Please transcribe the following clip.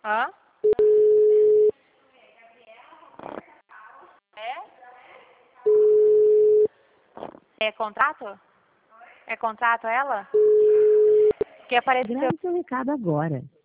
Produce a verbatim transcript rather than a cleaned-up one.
Hã? É? É contrato? É contrato ela? Que apareceu. Grave seu recado agora.